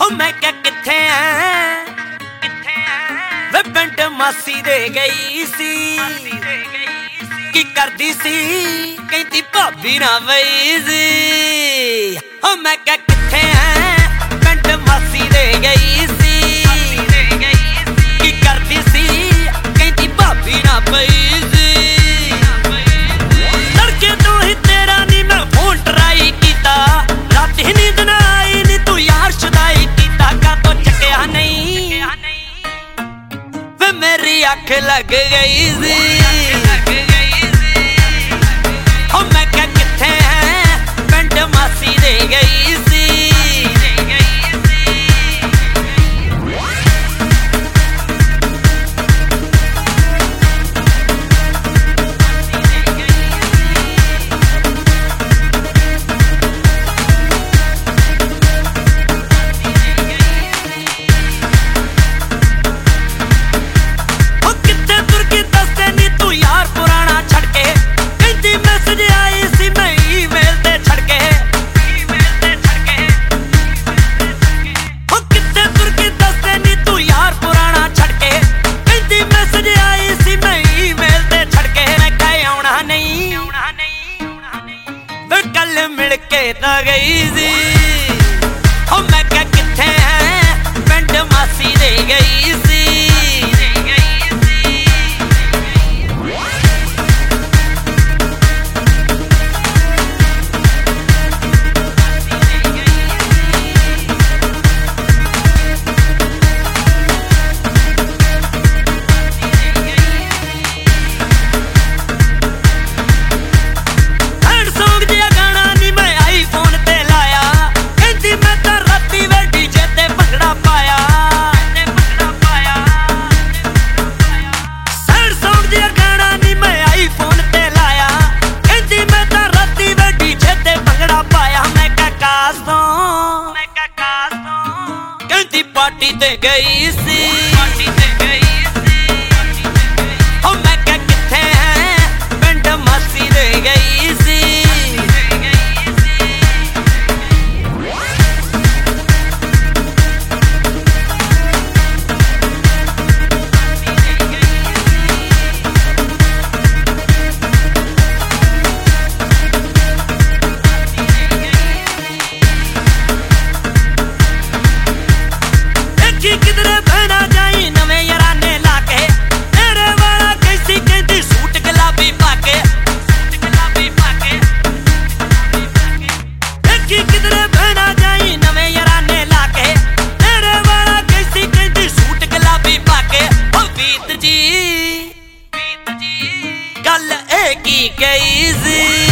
हो मैं क्या किथे वे पिंड मासी दे गई सी की करदी सी कहती भाभी ना वई सी हो मैं क्या किथे पिंड मासी दे गई सी की करदी सी कहती भाभी ना वई सी लड़के तो ही तेरा नी मैं फोन ट्राई कीता रात ही नींद ना आई नी तू यार शुदाई कीता का तो चकिया नहीं वे मेरी अख लग गई सी हो मैं क्या किथे पिंड मासी दे गई सी कल मिल के ता गई सी हो मैं क्या किथे पिंड मासी दे गई सी पार्टी ते गई सी हो मैं क्या किथे पिंड मासी दे गई सी किधरे बहना जाई नवे याराने लाके तेरे वाला कैसी कहती सूट गुलाबी पाके देखी किधरे बहना जाई नवे याराने लाके तेरे वाला कैसी कहती सूट गुलाबी पाके ओ बीत जी गल एक ही कही सी